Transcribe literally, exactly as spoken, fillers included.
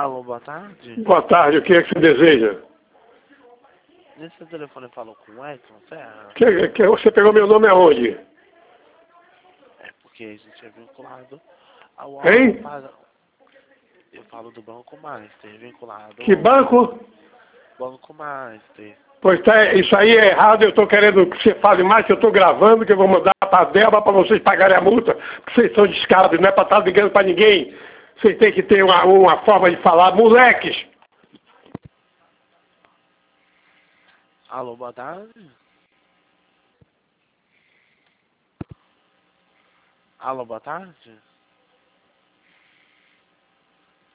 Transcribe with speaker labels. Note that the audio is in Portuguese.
Speaker 1: Alô, boa tarde.
Speaker 2: Boa tarde, o que é que você deseja?
Speaker 1: Nesse telefone falou com o Edson Serra?
Speaker 2: Que, que, você pegou meu nome aonde?
Speaker 1: É porque a gente é vinculado ao
Speaker 2: Hein?
Speaker 1: paga- Eu falo do Banco Master, vinculado
Speaker 2: Que
Speaker 1: ao
Speaker 2: banco?
Speaker 1: Banco Master.
Speaker 2: Pois tá, isso aí é errado, eu estou querendo que você fale mais, que eu estou gravando, que eu vou mandar para a Débora para vocês pagarem a multa, porque vocês são descarados, não é para estar ligando para ninguém. Vocês têm que ter uma, uma forma de falar. Moleques!
Speaker 1: Alô, boa tarde. Alô, boa tarde.